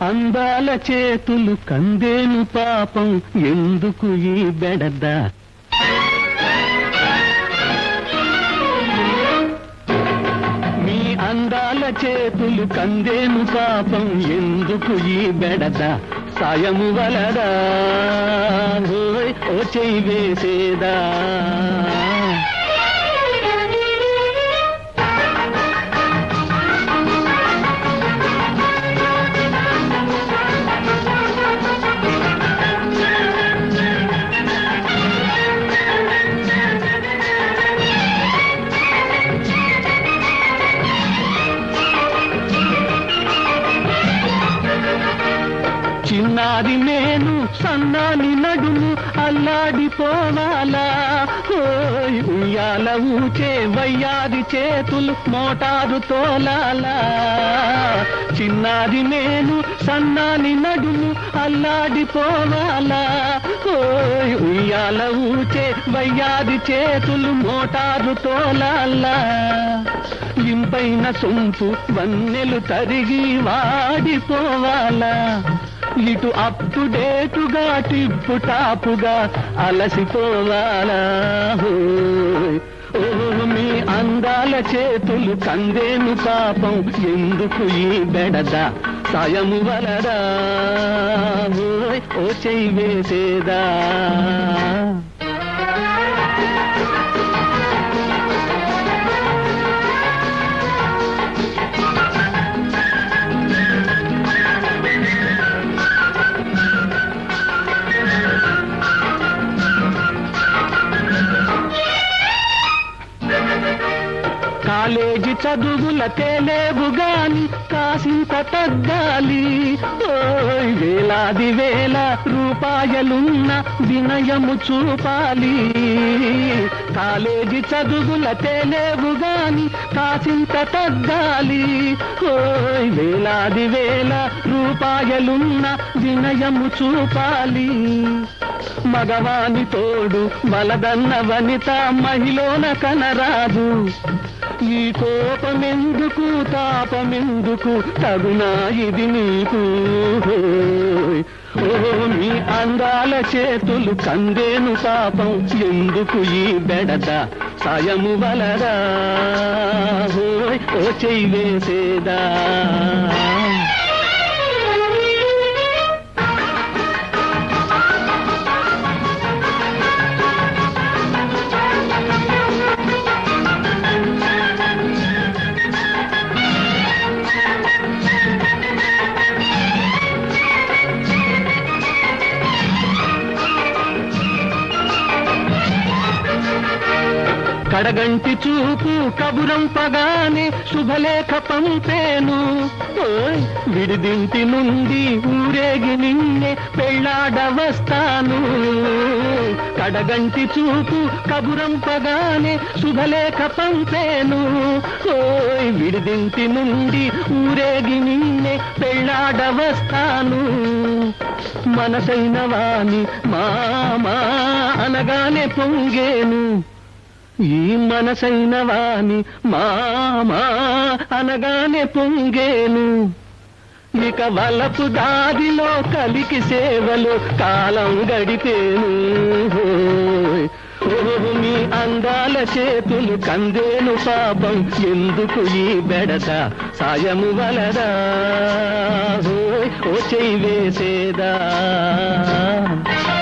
అందాల చేతులు కందేను పాపం ఎందుకు ఈ బెడద మీ అందాల చేతులు కందేను పాపం ఎందుకు ఈ బెడద సాయము వలదా ఓ చెయ్యి వేసేదా చిన్నారి నేను సన్నాని నడుము అల్లాడిపోవాలా ఉయ్యాల ఊచే వయ్యాది చేతులు మోటారు తోలాలా చిన్నారి నేను సన్నాని నడుము అల్లాడిపోవాలా ఉయ్యాల ఊచే వయ్యాది చేతులు మోటారు తోలాలా ఇంపైన సొంపు వన్నెలు తరిగి వాడిపోవాలా ఇటు అప్ టు డేటుగా టిప్పు టాపుగా అలసిపోవాలా ఓ మీ అందాల చేతులు కందేను పాపం ఎందుకు ఈ బెడద సాయము వలదా ఓ చెయ్యి వేసేదా కాలేజీ చదువుల తేలేవు గాని కాసింత తగ్గాలి వేలాది వేల రూపాయలున్న వినయము చూపాలి కాలేజీ చదువుల తేలేవు గాని కాసింత తగ్గాలి వేలాది వేల రూపాయలున్న వినయము చూపాలి మగవాని తోడు బలదన్న వనిత మహిళన కనరాదు ఈ కోపమెందుకు తాపమెందుకు తగునా ఇది నీకు ఓ మీ అందాల చేతులు కందేను పాపం ఎందుకు ఈ బెడద సాయము వలదా ఓ చెయ్యి వేసేదా కడగంటి చూపు కబురంపగానే శుభలేఖ పంపేను విడిదింటి నుండి ఊరేగి నిన్నే పెళ్ళాడవస్తాను కడగంటి చూపు కబురంపగానే శుభలేఖ పంపేను విడిదింటి నుండి ఊరేగి నిన్నే పెళ్ళాడవస్తాను మనసైన వాణి మామా అనగానే పొంగేను ఈ మనసైన వాణి మామా అనగానే పొంగేను ఇక వలపు దారిలో కలికి సేవలో కాలం గడిపేను మీ అందాల చేతులు కందేను పాపం ఎందుకు ఈ బెడద సాయము వలదా ఓ చెయ్యి వేసేదా